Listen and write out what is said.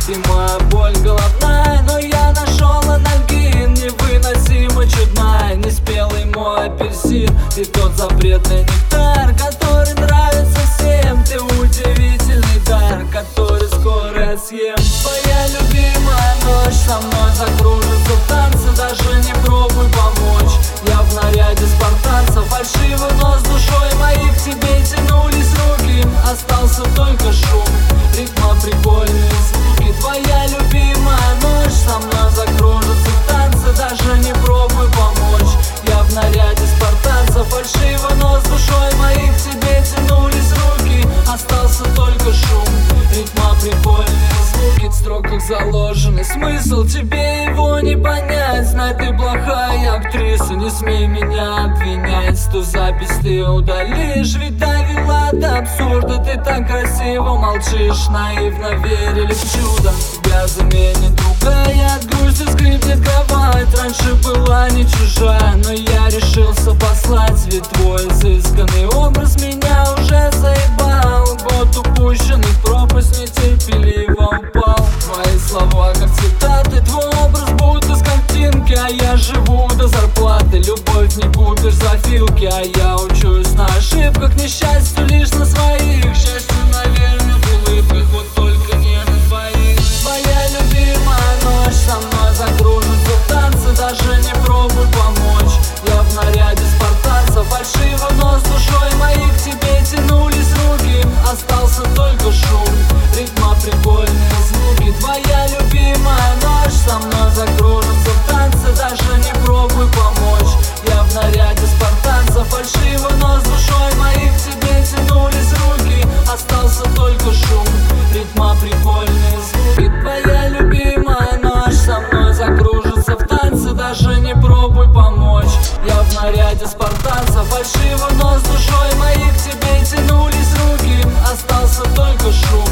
Ты моя боль головная, но я нашел анальгин. Невыносимо чудная, неспелый мой апельсин. Ты тот запретный нектар, который нравится всем. Ты удивительный дар, который скоро я съем. Твоя любимая ночь со мной закружится в танце. Даже не пробуй помочь, я в наряде спартанца. Фальшиво, но с душой моей к тебе тянулись руки. Остался только шум, ритма, прикольные звуки. Твоя любимая ночь со мной закружится в танце. Даже не пробуй помочь, я в наряде спартанца. Фальшиво, но с душой моей к тебе тянулись руки. Остался только шум, ритма, прикольные звуки. В строках заложенный смысл, тебе его не понять. Знай, ты плохая актриса, не смей меня обвинять. Ту запись ты удалишь, ведь довела до абсурда. Ты так красиво молчишь, наивно верили в чудо. Тебя заменит другая, от грусти скрипнет кровать. Раньше была не чужая, но я решился послать. Ведь твой изысканный образ меня уже заебал. Год упущенный в пропасть нетерпеливо упал. Твои слова как цитаты, твой образ будто с картинки. А я живу до зарплаты, любовь не купишь за филки. А я учусь на ошибках, несчастью лишь на своих. Счастью, наверное, в улыбках, вот только не на твоих. Твоя любимая ночь со мной закружится в танце. Даже не пробуй помочь, я в наряде спартанца. Фальшиво, но с душой моей к тебе тянулись руки. Остался только шум, ритма, прикольные звуки. Твоя любимая ночь со мной закружится в танце. Даже не пробуй помочь, я в наряде спартанца. Фальшиво, но с душой моей к тебе тянулись руки. Остался только шум, ритма, прикольные звуки. Твоя любимая ночь со мной закружится в танце. Даже не пробуй помочь, я в наряде спартанца. Фальшиво, но с душой моей к тебе тянулись руки. Остался только шум,